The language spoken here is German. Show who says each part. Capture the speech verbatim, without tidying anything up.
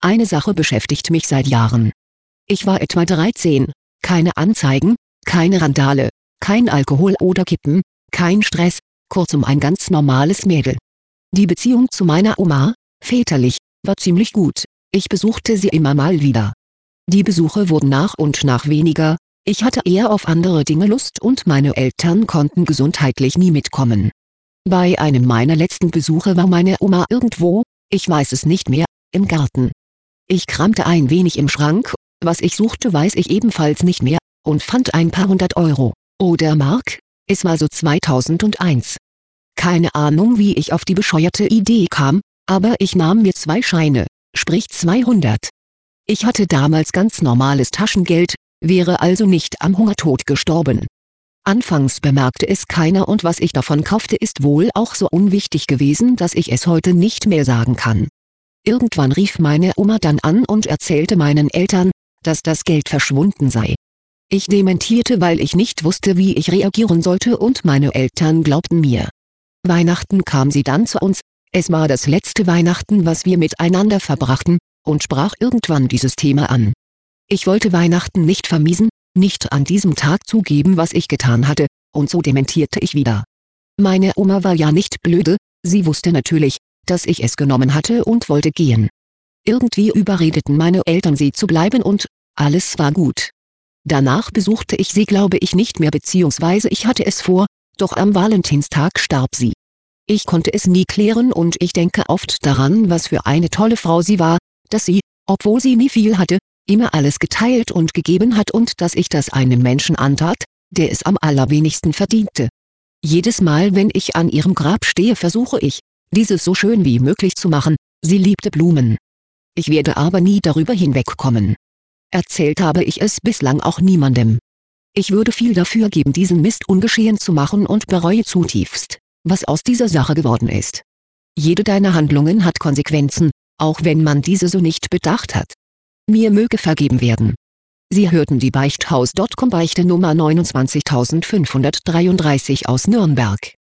Speaker 1: Eine Sache beschäftigt mich seit Jahren. Ich war etwa dreizehn, keine Anzeigen, keine Randale, kein Alkohol oder Kippen, kein Stress, kurzum ein ganz normales Mädel. Die Beziehung zu meiner Oma, väterlich, war ziemlich gut, ich besuchte sie immer mal wieder. Die Besuche wurden nach und nach weniger, ich hatte eher auf andere Dinge Lust und meine Eltern konnten gesundheitlich nie mitkommen. Bei einem meiner letzten Besuche war meine Oma irgendwo, ich weiß es nicht mehr, im Garten. Ich kramte ein wenig im Schrank, was ich suchte weiß ich ebenfalls nicht mehr, und fand ein paar hundert Euro, oder Mark, es war so zweitausendeins. Keine Ahnung wie ich auf die bescheuerte Idee kam, aber ich nahm mir zwei Scheine, sprich zweihundert. Ich hatte damals ganz normales Taschengeld, wäre also nicht am Hungertod gestorben. Anfangs bemerkte es keiner und was ich davon kaufte ist wohl auch so unwichtig gewesen, dass ich es heute nicht mehr sagen kann. Irgendwann rief meine Oma dann an und erzählte meinen Eltern, dass das Geld verschwunden sei. Ich dementierte, weil ich nicht wusste, wie ich reagieren sollte und meine Eltern glaubten mir. Weihnachten kam sie dann zu uns, es war das letzte Weihnachten, was wir miteinander verbrachten, und sprach irgendwann dieses Thema an. Ich wollte Weihnachten nicht vermiesen, nicht an diesem Tag zugeben, was ich getan hatte, und so dementierte ich wieder. Meine Oma war ja nicht blöde, sie wusste natürlich, dass ich es genommen hatte und wollte gehen. Irgendwie überredeten meine Eltern sie zu bleiben und alles war gut. Danach besuchte ich sie glaube ich nicht mehr beziehungsweise ich hatte es vor, doch am Valentinstag starb sie. Ich konnte es nie klären und ich denke oft daran, was für eine tolle Frau sie war, dass sie, obwohl sie nie viel hatte, immer alles geteilt und gegeben hat und dass ich das einem Menschen antat, der es am allerwenigsten verdiente. Jedes Mal wenn ich an ihrem Grab stehe versuche ich, dieses so schön wie möglich zu machen, sie liebte Blumen. Ich werde aber nie darüber hinwegkommen. Erzählt habe ich es bislang auch niemandem. Ich würde viel dafür geben diesen Mist ungeschehen zu machen und bereue zutiefst, was aus dieser Sache geworden ist. Jede deiner Handlungen hat Konsequenzen, auch wenn man diese so nicht bedacht hat. Mir möge vergeben werden. Sie hörten die Beichthaus Punkt com Beichte Nummer neunundzwanzigtausendfünfhundertdreiunddreißig aus Nürnberg.